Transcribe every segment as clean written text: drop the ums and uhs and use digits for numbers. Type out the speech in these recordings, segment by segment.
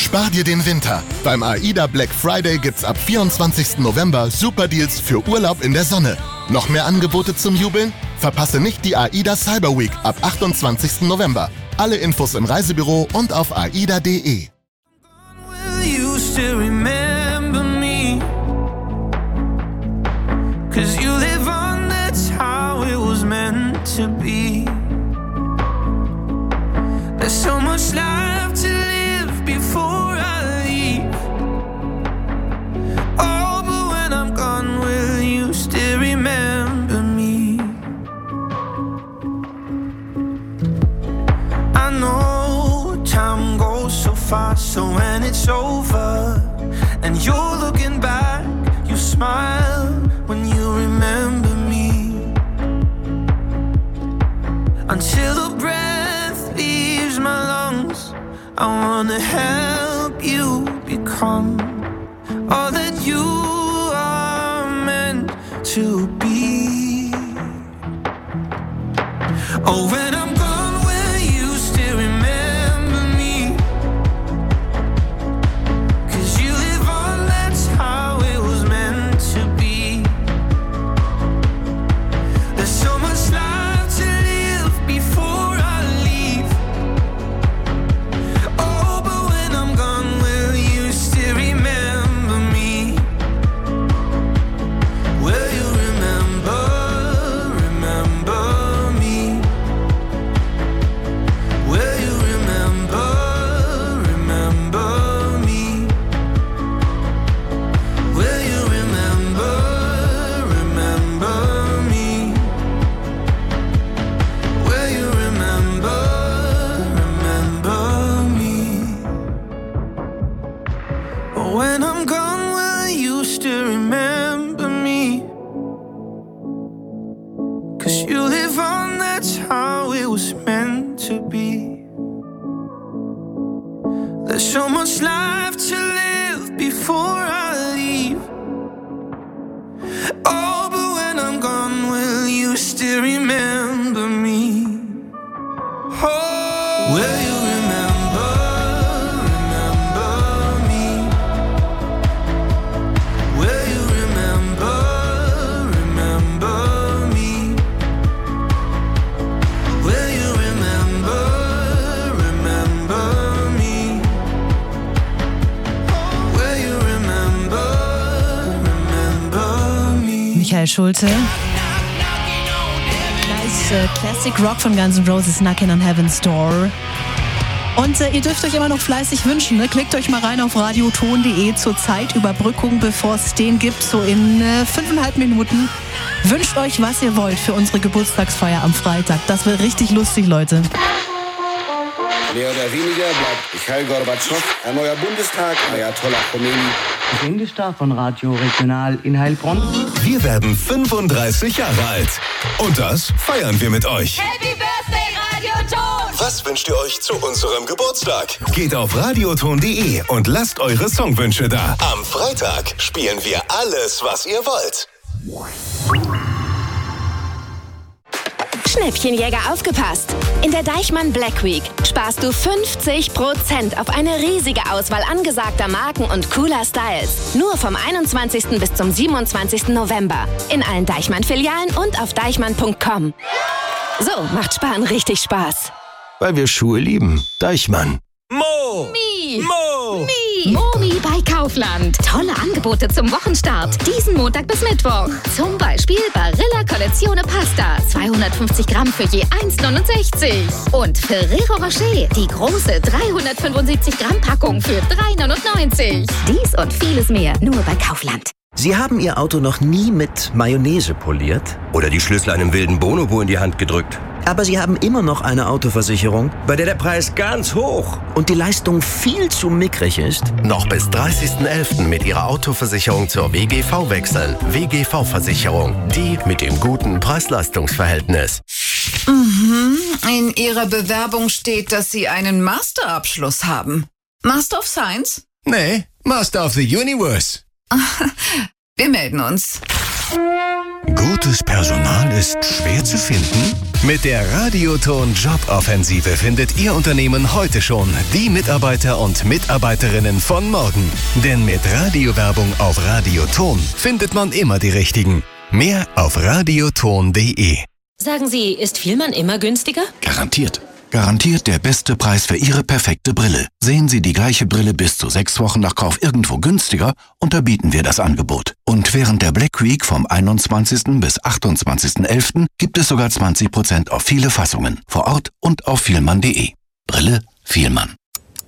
Spar dir den Winter. Beim AIDA Black Friday gibt's ab 24. November Superdeals für Urlaub in der Sonne. Noch mehr Angebote zum Jubeln? Verpasse nicht die AIDA Cyber Week ab 28. November. Alle Infos im Reisebüro und auf aida.de. There's so much life to live before I leave. Oh, but when I'm gone, will you still remember me? I know time goes so fast, so when it's over and you're looking back, you smile when you remember me. Until the breath leaves my lungs, I wanna help you become all that you are meant to be. Oh, when I'm gone, will you still remember me? 'Cause you live on, that's how it was meant to be. There's so much life to live before I leave. Oh, but when I'm gone, will you still remember me? Will you remember me? Will you remember me? Will you remember me? Will you remember me? When I'm gone, will you still remember me? 'Cause you live on, that's how it was meant to be. There's so much life to live before I leave. Oh, but when I'm gone, will you still remember me? Oh, will you remember me? Will you remember me? Will you remember me? Will you remember me? Michael Schulte. Nice Classic Rock von Guns N' Roses, Knockin' on Heaven's Door. Und ihr dürft euch immer noch fleißig wünschen, ne? Klickt euch mal rein auf radioton.de zur Zeitüberbrückung, bevor es den gibt, so in 5,5 Minuten. Wünscht euch, was ihr wollt für unsere Geburtstagsfeier am Freitag. Das wird richtig lustig, Leute. Mehr oder weniger bleibt Michail Gorbatschow ein neuer Bundestag, Ayatollah Khomeini. Sendestart von Radio Regional in Heilbronn. Wir werden 35 Jahre alt. Und das feiern wir mit euch. Happy Birthday, Radioton! Was wünscht ihr euch zu unserem Geburtstag? Geht auf radioton.de und lasst eure Songwünsche da. Am Freitag spielen wir alles, was ihr wollt. Schnäppchenjäger, aufgepasst! In der Deichmann Black Week sparst du 50% auf eine riesige Auswahl angesagter Marken und cooler Styles. Nur vom 21. bis zum 27. November. In allen Deichmann-Filialen und auf deichmann.com. So macht Sparen richtig Spaß. Weil wir Schuhe lieben. Deichmann. Mo! Mi! Mo! Mi! Momi bei Kaufland. Tolle Angebote zum Wochenstart. Diesen Montag bis Mittwoch. Zum Beispiel Barilla Collezione Pasta. 250 Gramm für je 1,69. Und Ferrero Rocher. Die große 375 Gramm Packung für 3,99. Dies und vieles mehr nur bei Kaufland. Sie haben Ihr Auto noch nie mit Mayonnaise poliert? Oder die Schlüssel einem wilden Bonobo in die Hand gedrückt. Aber Sie haben immer noch eine Autoversicherung, bei der der Preis ganz hoch und die Leistung viel zu mickrig ist? Noch bis 30.11. mit Ihrer Autoversicherung zur WGV wechseln. WGV-Versicherung. Die mit dem guten Preis-Leistungs-Verhältnis. In Ihrer Bewerbung steht, dass Sie einen Masterabschluss haben. Master of Science? Nee, Master of the Universe. Wir melden uns. Gutes Personal ist schwer zu finden? Mit der Radioton Joboffensive findet Ihr Unternehmen heute schon die Mitarbeiter und Mitarbeiterinnen von morgen. Denn mit Radiowerbung auf Radioton findet man immer die Richtigen. Mehr auf radioton.de. Sagen Sie, ist Vielmann immer günstiger? Garantiert. Garantiert der beste Preis für Ihre perfekte Brille. Sehen Sie die gleiche Brille bis zu 6 Wochen nach Kauf irgendwo günstiger, unterbieten wir das Angebot. Und während der Black Week vom 21. bis 28.11. gibt es sogar 20% auf viele Fassungen. Vor Ort und auf vielmann.de. Brille Vielmann.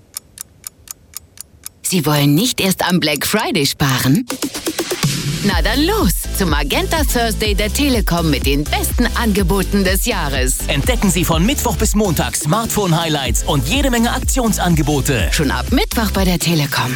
Sie wollen nicht erst am Black Friday sparen? Na dann los zum Magenta Thursday der Telekom mit den besten Angeboten des Jahres. Entdecken Sie von Mittwoch bis Montag Smartphone-Highlights und jede Menge Aktionsangebote. Schon ab Mittwoch bei der Telekom.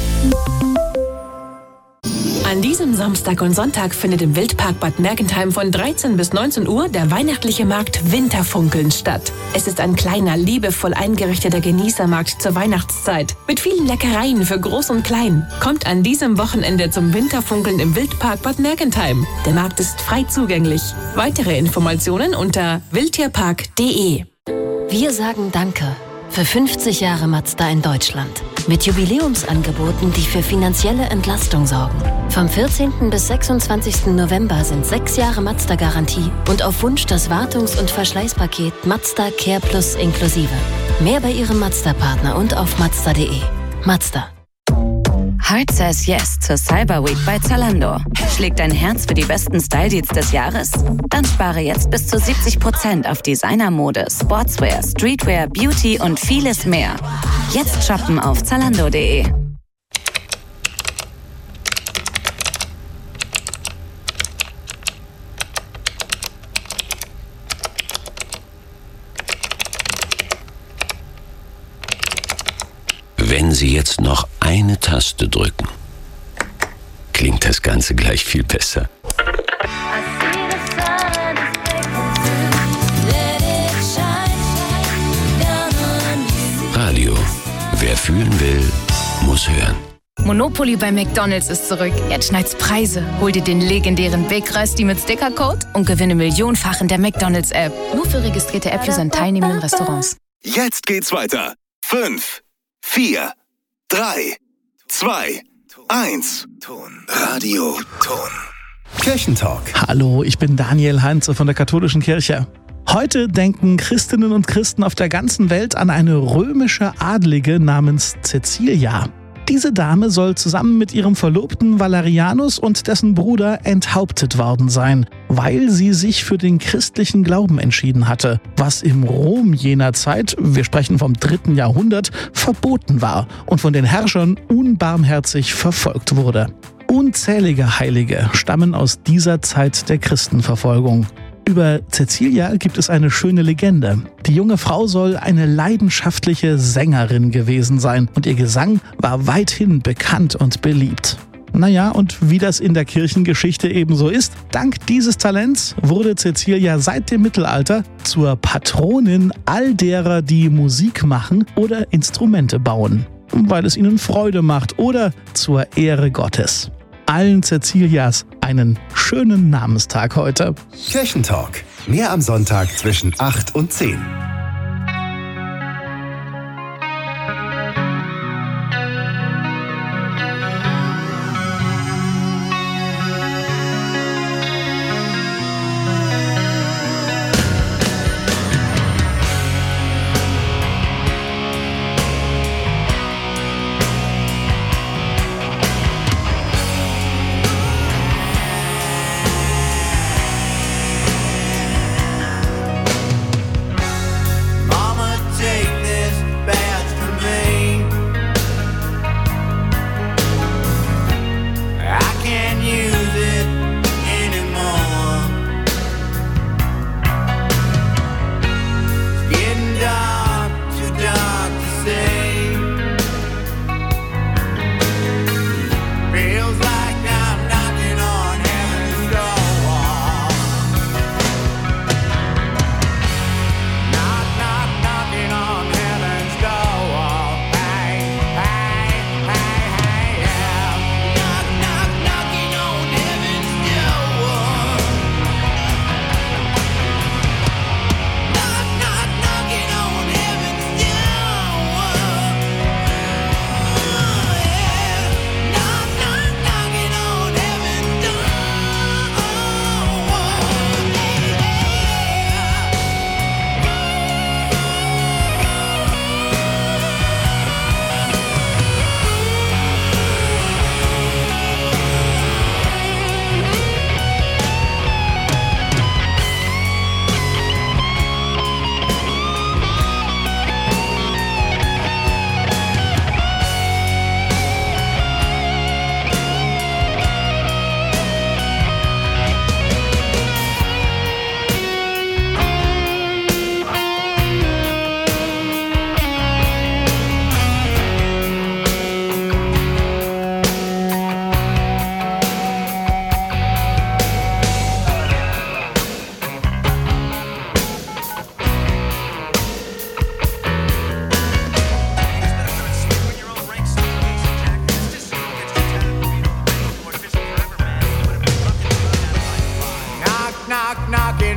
An diesem Samstag und Sonntag findet im Wildpark Bad Mergentheim von 13 bis 19 Uhr der weihnachtliche Markt Winterfunkeln statt. Es ist ein kleiner, liebevoll eingerichteter Genießermarkt zur Weihnachtszeit mit vielen Leckereien für Groß und Klein. Kommt an diesem Wochenende zum Winterfunkeln im Wildpark Bad Mergentheim. Der Markt ist frei zugänglich. Weitere Informationen unter wildtierpark.de. Wir sagen Danke für 50 Jahre Mazda in Deutschland. Mit Jubiläumsangeboten, die für finanzielle Entlastung sorgen. Vom 14. bis 26. November sind 6 Jahre Mazda-Garantie und auf Wunsch das Wartungs- und Verschleißpaket Mazda Care Plus inklusive. Mehr bei Ihrem Mazda-Partner und auf mazda.de. Mazda. Heart says yes zur Cyber Week bei Zalando. Schlägt dein Herz für die besten Style-Deals des Jahres? Dann spare jetzt bis zu 70% auf Designermode, Sportswear, Streetwear, Beauty und vieles mehr. Jetzt shoppen auf Zalando.de. Wenn Sie jetzt noch eine Taste drücken, klingt das Ganze gleich viel besser. Radio. Wer fühlen will, muss hören. Monopoly bei McDonald's ist zurück. Jetzt schneid's Preise. Hol dir den legendären Big Rösti mit Stickercode und gewinne millionenfach in der McDonald's-App. Nur für registrierte App-User in teilnehmenden Restaurants. Jetzt geht's weiter. 5, 4, 3, 2, 1. Radio Ton. Kirchentalk. Hallo, ich bin Daniel Heinze von der Katholischen Kirche. Heute denken Christinnen und Christen auf der ganzen Welt an eine römische Adlige namens Cäcilia. Diese Dame soll zusammen mit ihrem Verlobten Valerianus und dessen Bruder enthauptet worden sein, weil sie sich für den christlichen Glauben entschieden hatte, was im Rom jener Zeit, wir sprechen vom 3. Jahrhundert, verboten war und von den Herrschern unbarmherzig verfolgt wurde. Unzählige Heilige stammen aus dieser Zeit der Christenverfolgung. Über Cäcilia gibt es eine schöne Legende. Die junge Frau soll eine leidenschaftliche Sängerin gewesen sein und ihr Gesang war weithin bekannt und beliebt. Naja, und wie das in der Kirchengeschichte ebenso ist, dank dieses Talents wurde Cäcilia seit dem Mittelalter zur Patronin all derer, die Musik machen oder Instrumente bauen, weil es ihnen Freude macht oder zur Ehre Gottes. Allen Cäcilias einen schönen Namenstag heute. Kirchentalk. Mehr am Sonntag zwischen 8 und 10.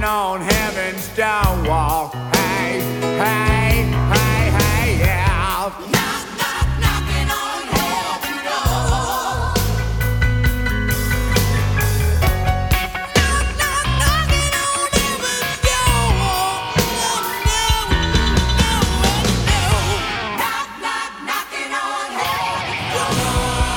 on heaven's doorway. Hey, hey, hey, hey, yeah. Knock, knock, knocking on heaven's door. Knock, knock, knocking on heaven's door. Knock, knock, knocking on heaven's door.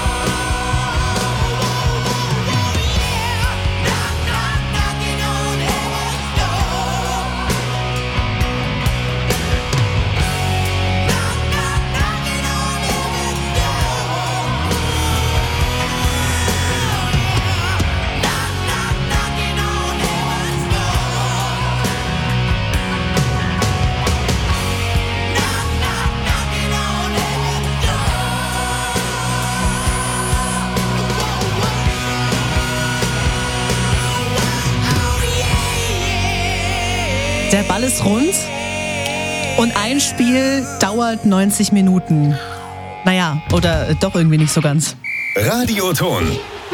Der Ball ist rund und ein Spiel dauert 90 Minuten. Naja, oder doch irgendwie nicht so ganz. Radioton.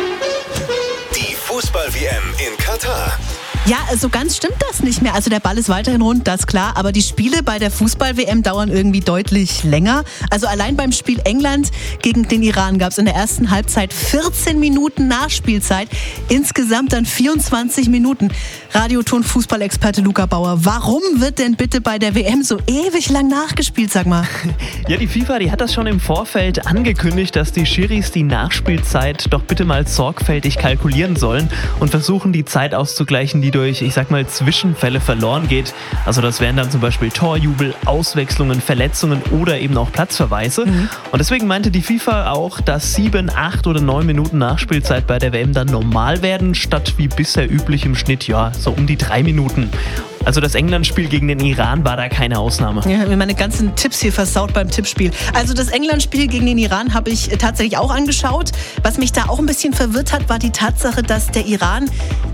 Die Fußball-WM in Katar. Ja, so ganz stimmt das nicht mehr. Also der Ball ist weiterhin rund, das ist klar. Aber die Spiele bei der Fußball-WM dauern irgendwie deutlich länger. Also allein beim Spiel England gegen den Iran gab es in der ersten Halbzeit 14 Minuten Nachspielzeit. Insgesamt dann 24 Minuten. Radioton-Fußballexperte Luca Bauer. Warum wird denn bitte bei der WM so ewig lang nachgespielt, sag mal? Ja, die FIFA, die hat das schon im Vorfeld angekündigt, dass die Schiris die Nachspielzeit doch bitte mal sorgfältig kalkulieren sollen und versuchen, die Zeit auszugleichen, die durch, ich sag mal, Zwischenfälle verloren geht. Also das wären dann zum Beispiel Torjubel, Auswechslungen, Verletzungen oder eben auch Platzverweise. Und deswegen meinte die FIFA auch, dass 7, 8 oder 9 Minuten Nachspielzeit bei der WM dann normal werden, statt wie bisher üblich im Schnitt, ja, so um die 3 Minuten. Also das England-Spiel gegen den Iran war da keine Ausnahme. Ja, mir meine ganzen Tipps hier versaut beim Tippspiel. Also das England-Spiel gegen den Iran habe ich tatsächlich auch angeschaut. Was mich da auch ein bisschen verwirrt hat, war die Tatsache, dass der Iran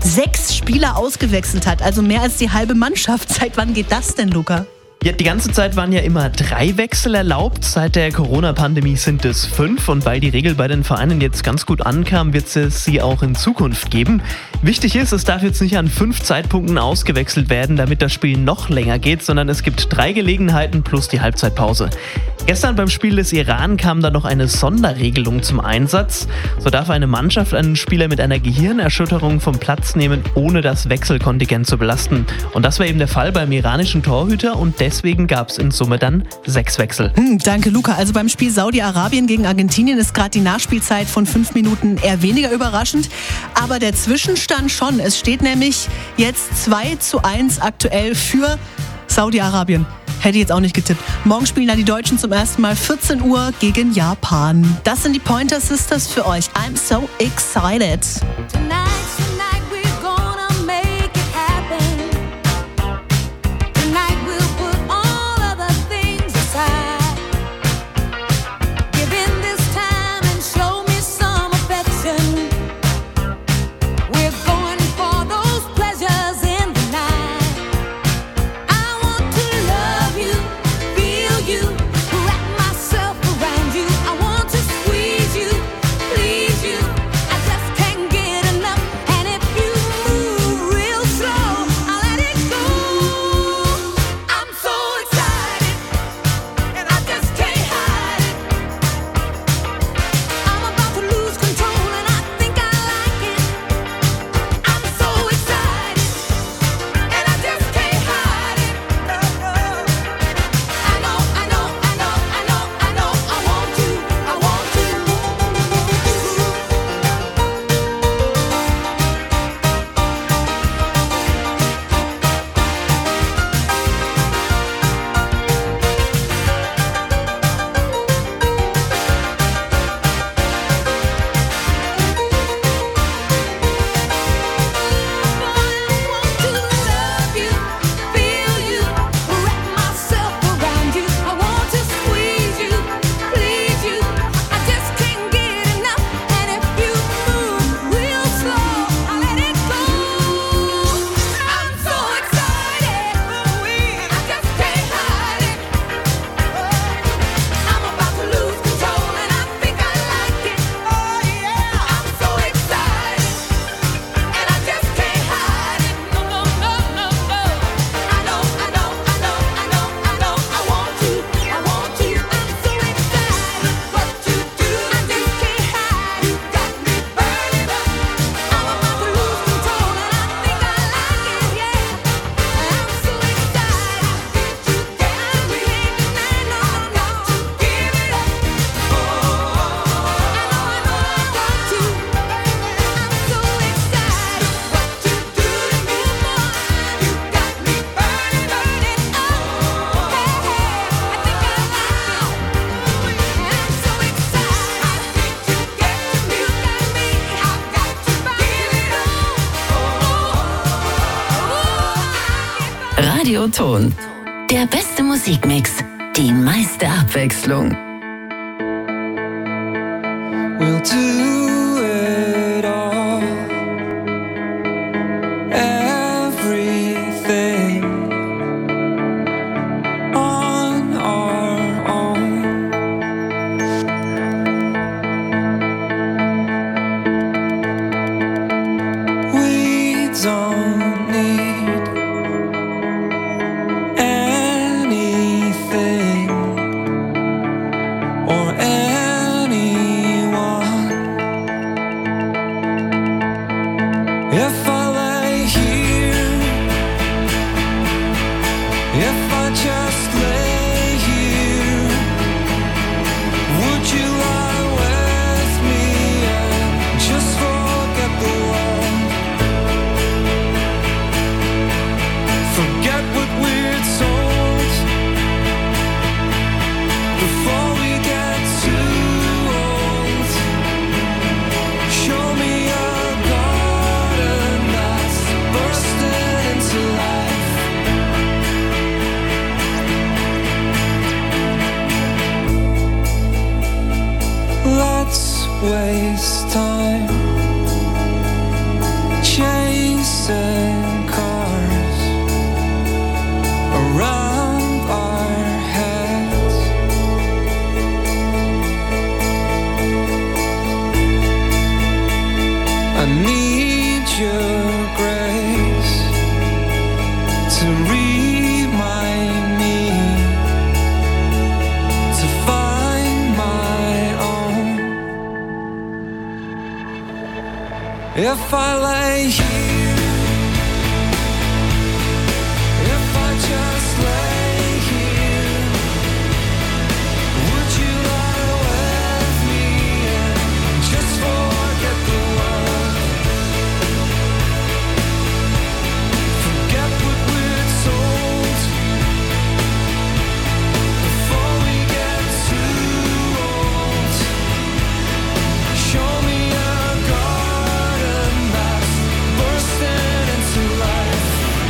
6 Spieler ausgewechselt hat. Also mehr als die halbe Mannschaft. Seit wann geht das denn, Luca? Ja, die ganze Zeit waren ja immer 3 Wechsel erlaubt. Seit der Corona-Pandemie sind es 5. Und weil die Regel bei den Vereinen jetzt ganz gut ankam, wird es sie auch in Zukunft geben. Wichtig ist, es darf jetzt nicht an 5 Zeitpunkten ausgewechselt werden, damit das Spiel noch länger geht, sondern es gibt 3 Gelegenheiten plus die Halbzeitpause. Gestern beim Spiel des Iran kam dann noch eine Sonderregelung zum Einsatz. So darf eine Mannschaft einen Spieler mit einer Gehirnerschütterung vom Platz nehmen, ohne das Wechselkontingent zu belasten. Und das war eben der Fall beim iranischen Torhüter und deswegen gab es in Summe dann 6 Wechsel. Danke, Luca. Also beim Spiel Saudi-Arabien gegen Argentinien ist gerade die Nachspielzeit von 5 Minuten eher weniger überraschend. Aber der Zwischenstand schon. Es steht nämlich jetzt 2:1 aktuell für Saudi-Arabien. Hätte ich jetzt auch nicht getippt. Morgen spielen dann die Deutschen zum ersten Mal 14 Uhr gegen Japan. Das sind die Pointer Sisters für euch. I'm so excited. Radioton. Der beste Musikmix. Die meiste Abwechslung. We'll do it all. Everything on our own. We don't need anything or anyone. If I lay here, if I just lay here, would you lie with me and just forget the world? Forget what we're told before we get too old. Show me a garden that's bursting into life. Let's waste time chasing cars around our heads. I need your grace to remind me to find my own. If I lay here, if I just lay here, would you lie with me and just forget the world? Forget what we're told before we get too old. Show me a garden that's bursting into life.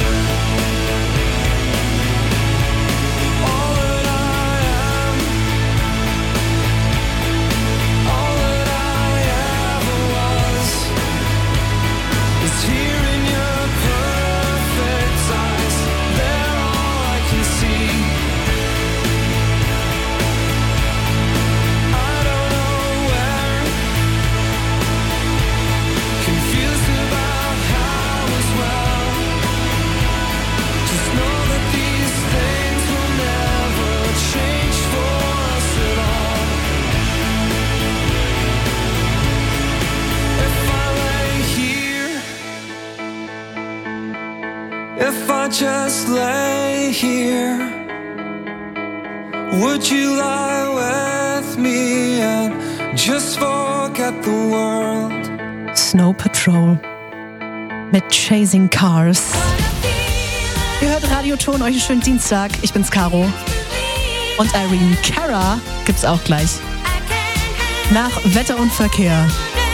All that I am, all that I ever was, is here in your perfect eyes. They're all I can see. I don't know where, confused about how as well. Just know that these things will never change for us at all. If I lay here, if I just lay here, would you lie with me and just forget the world? Snow Patrol mit Chasing Cars. Ihr hört Radioton, euch einen schönen Dienstag. Ich bin's Caro. Und Irene Cara gibt's auch gleich. Nach Wetter und Verkehr.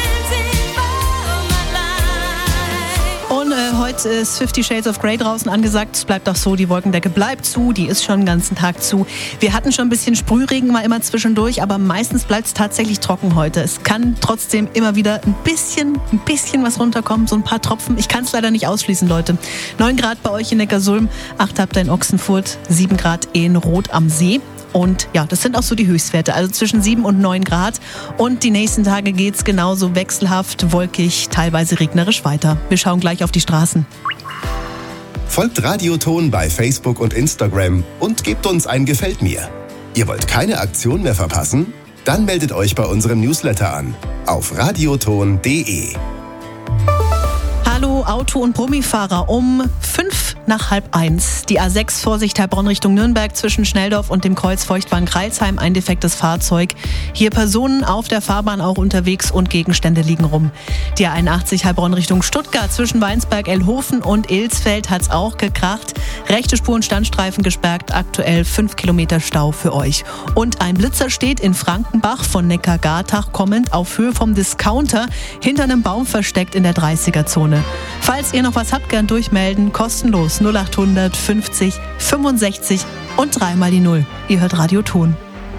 Und heute ist 50 Shades of Grey draußen angesagt. Es bleibt auch so, die Wolkendecke bleibt zu, die ist schon den ganzen Tag zu. Wir hatten schon ein bisschen Sprühregen mal immer zwischendurch, aber meistens bleibt es tatsächlich trocken heute. Es kann trotzdem immer wieder ein bisschen was runterkommen, so ein paar Tropfen. Ich kann es leider nicht ausschließen, Leute. 9 Grad bei euch in Neckarsulm, 8 habt ihr in Ochsenfurt, 7 Grad in Rot am See. Und ja, das sind auch so die Höchstwerte, also zwischen 7 und 9 Grad. Und die nächsten Tage geht's genauso wechselhaft, wolkig, teilweise regnerisch weiter. Wir schauen gleich auf die Straßen. Folgt Radioton bei Facebook und Instagram und gebt uns ein Gefällt mir. Ihr wollt keine Aktion mehr verpassen? Dann meldet euch bei unserem Newsletter an auf radioton.de. Hallo Auto- und Brummifahrer, um 1:05. Die A6 Vorsicht Heilbronn Richtung Nürnberg zwischen Schnelldorf und dem Kreuz Feuchtwangen-Kreilsheim, ein defektes Fahrzeug. Hier Personen auf der Fahrbahn auch unterwegs und Gegenstände liegen rum. Die A81 Heilbronn Richtung Stuttgart zwischen Weinsberg-Elhofen und Ilsfeld hat's auch gekracht. Rechte Spur und Standstreifen gesperrt, aktuell 5 Kilometer Stau für euch. Und ein Blitzer steht in Frankenbach von Neckar-Gartach kommend auf Höhe vom Discounter hinter einem Baum versteckt in der 30er-Zone. Falls ihr noch was habt, gern durchmelden. Kostenlos 0800 50 65 und 3 mal die 0. Ihr hört Radio Ton.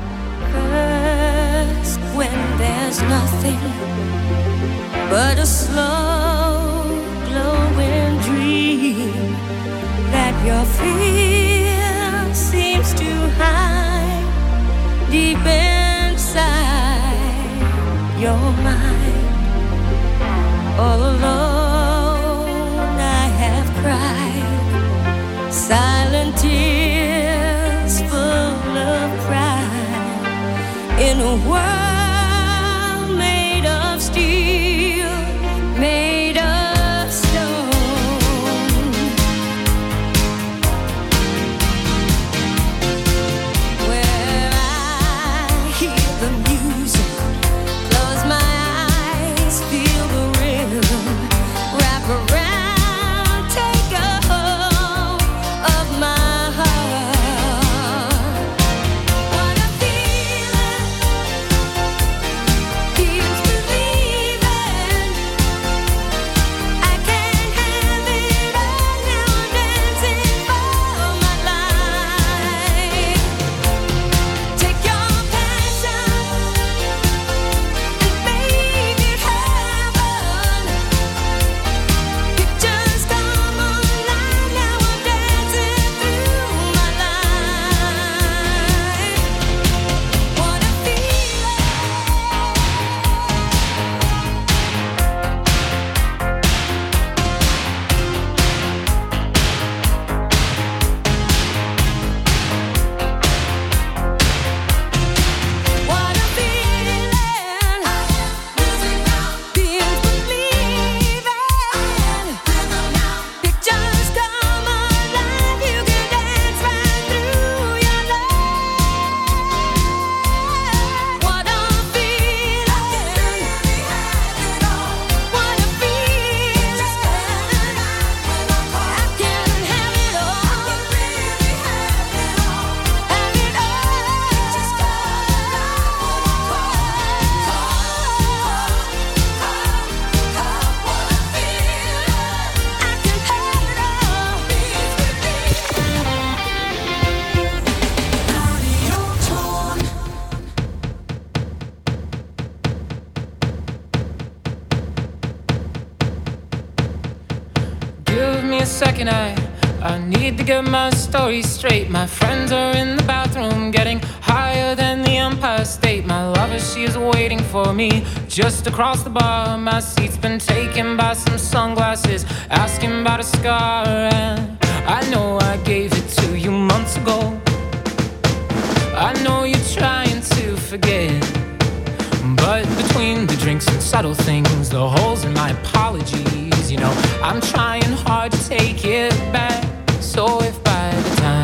First, when there's nothing but a slow glowing dream that your fear seems to hide deep inside your mind. All alone I have cried silent tears full of pride in a world made of steel, made of stone. Where I hear the music, close my eyes, feel the rhythm, wrap around, take a hold of my heart. What a feeling, feels believing. I can't have it all now, I'm dancing for my life. Take your passion and make it happen. Pictures come alive, now I'm dancing through my life. What a feeling. What a feeling. Feels believing. Pictures come alive, you can dance right through your life. What a feeling. What a feeling. I can have it all. Have it Give me a second, I need to get my story straight. My friends are in the bathroom getting higher than the Empire State. My lover, she is waiting for me just across the bar. My seat's been taken by some sunglasses, asking about a scar. And I know I gave it to you months ago. I know you're trying to forget, but between the drinks and subtle things, the holes in my apologies, you know, I'm trying hard to take it back.